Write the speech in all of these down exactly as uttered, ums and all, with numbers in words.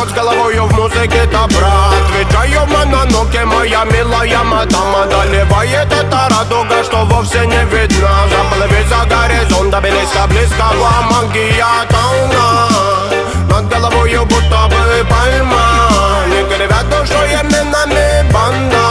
нот с головою в музыке-то, брат. Отвечаю мононоке, моя милая мадама. Доливает эта радуга, что вовсе не видно. Заплыви за горизонт, до близко, близкого магия тауна. Над головою будто бы пальма. Не кривят душой именами банда.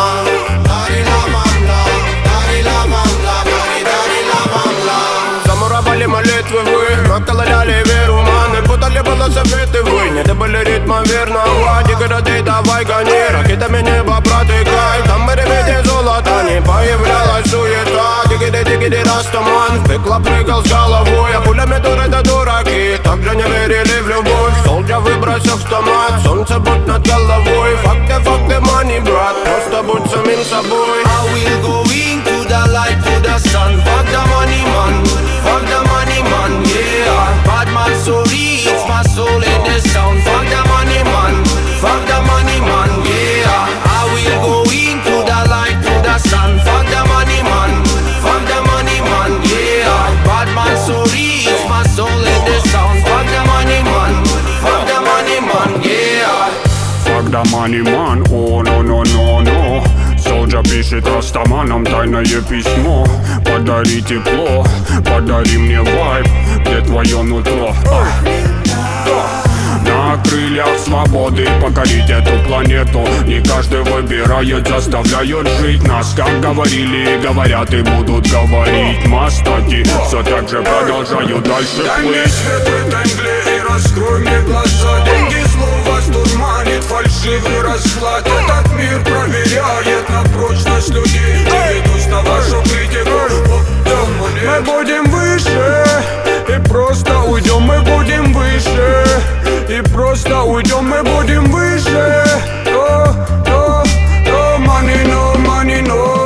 Замуровали молитвы вы, накололяли веру маны. Путали было советы вы, не добыли ритма верного. Деграды давай гони, ракетами небо протыкай. Там мы ребята золота, не появлялась суета. Дигиди, дигиди, растаман, в пекло прыгал с головой. А пулями дуры да дураки, также не верили в любовь. Солдя выбросив автомат, солнце будь над головой. Факты, факты, money, брат, просто будь самим собой. I will go into the light, to the sun. Fuck the money man, fuck the money man, yeah. Bad man so rich, my soul in the sound. Fuck the money man, fuck the money man, yeah. I will go into the light, to the sun. Fuck the money man, fuck the money man, yeah. Bad man so rich, my soul in the sound. Fuck the money man, fuck the money man, yeah. Fuck the money man, oh no no no no. Солджа пишет растаманам тайное письмо. Подари тепло, подари мне вайб, где твое нутро. а, а. На крыльях свободы покорить эту планету. Не каждый выбирает, заставляют жить нас. Как говорили и говорят и будут говорить мастаки, все так же продолжаю дальше Дай мне плыть. свет в этой мгле и раскрой мне глаза. Деньги зло вас дурманит, фальшивый расклад. Этот мир проверяет на прочность людей. Не ведусь на вашу критику. Мы будем выше и просто уйдем. Мы будем выше и просто уйдем. Мы будем выше. No, no, no money, no money, no.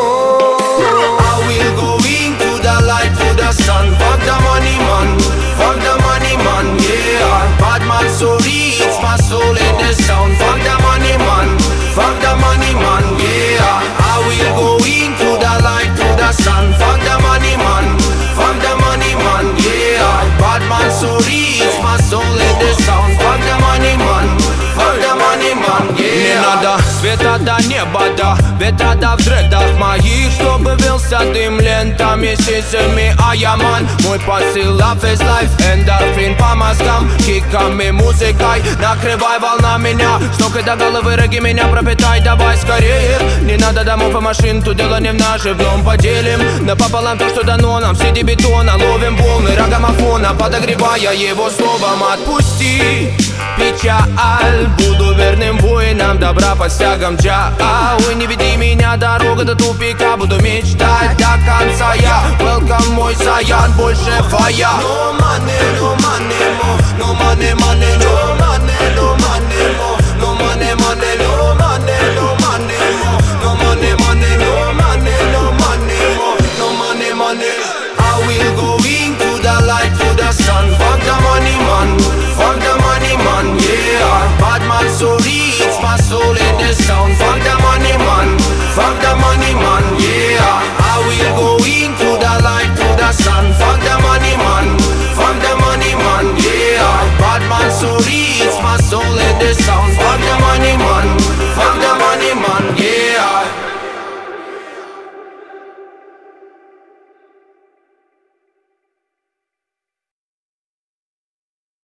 I will go into the light, to the sun. Fuck the money man, fuck the money man, yeah. Bad man so rich, my soul in the sound. Fuck the money man, fuck the money man, yeah. I will go into the light, to the sun. Fuck the money man, fuck the money man, yeah. Bad man so rich, my soul in the sound. Fuck the money man, fuck the money man, yeah. Не надо света до неба, до ветра до в дредах моих, чтобы вился дым лентами, сисями, а я ман. Мой посыл love is life, эндорфин по мозгам, киками, музыкой. Накрывай волна меня, с ног и до головы роги меня пропитай, давай скорее. Не надо домов и машин, тут дело не в наживном. Поделим напополам то, что дано нам, среди бетона. Ловим волны рогомофона, подогревая его словом. Отпусти печаль, буду верным воинам добра под стягом джа. Ой, не веди меня, дорога до тупика. Буду мечтать до конца я. Welcome, мой Саян, больше фая. No money, no money, no, no money, money, no money, no money, no.